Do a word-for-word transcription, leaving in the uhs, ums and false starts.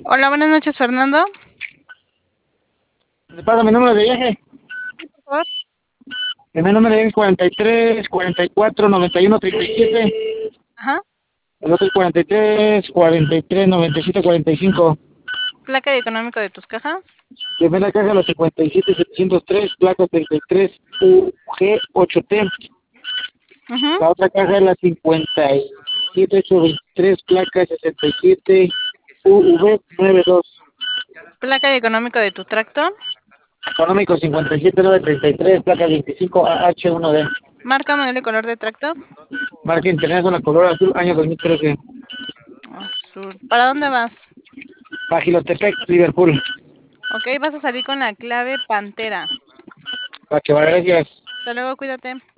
Hola, buenas noches, Fernando. Le paso mi número de viaje. Por favor. Mi número de viaje es cuarenta y tres, cuarenta y cuatro, noventa y uno, treinta y siete. Ajá. El otro es cuarenta y tres, cuarenta y tres, noventa y siete, cuarenta y cinco. Placa y económico de tus cajas. Primera caja, la cincuenta y siete, setecientos tres, placa treinta y tres, U G ocho T. Ujú. La otra caja es la cincuenta y siete, ochocientos veintitrés, placa sesenta y siete, U V noventa y dos. Placa y económico de tu tractor. Económico cincuenta y siete, novecientos treinta y tres, placa veinticinco A H uno D. Marca, modelo y color de tractor. Marca International color azul, año dos mil trece. Azul. ¿Para dónde vas? Bajilotepec, Liverpool. Ok, vas a salir con la clave Pantera. Para que vaya, gracias. Hasta luego, cuídate.